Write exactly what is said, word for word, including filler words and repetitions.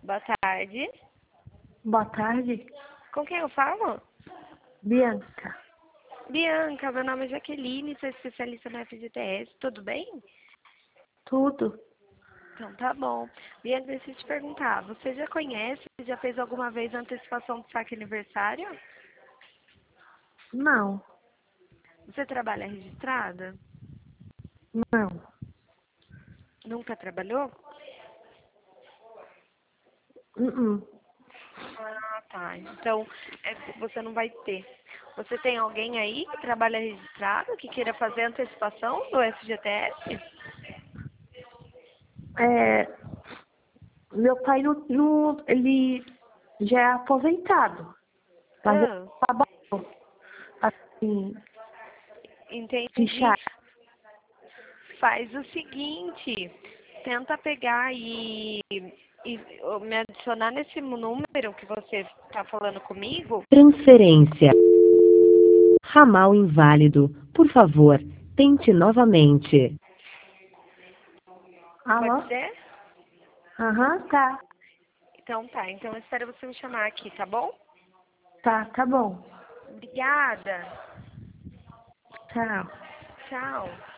Boa tarde. Boa tarde, Com quem eu falo? Bianca. Bianca, meu nome é Jaqueline, sou especialista no F G T S, tudo bem? Tudo? Então tá bom. Bianca, deixa eu te perguntar, você já conhece, já fez alguma vez antecipação do saque aniversário? Não, Você trabalha registrada? não. Nunca trabalhou? Uh-uh. Ah, tá. Então, é, você não vai ter. Você tem alguém aí que trabalha registrado, que queira fazer antecipação do F G T S? É, meu pai, não, não- ele já é aposentado, mas ele Ah, trabalhou, assim, entendi. fichar. Faz o seguinte, tenta pegar e, e ó, me adicionar nesse número que você está falando comigo. Transferência. Ramal inválido. Por favor, tente novamente. Alô? Pode ser? Aham, tá. Então tá, então eu espero você me chamar aqui, tá bom? Tá, tá bom. Obrigada. Tchau. Tchau.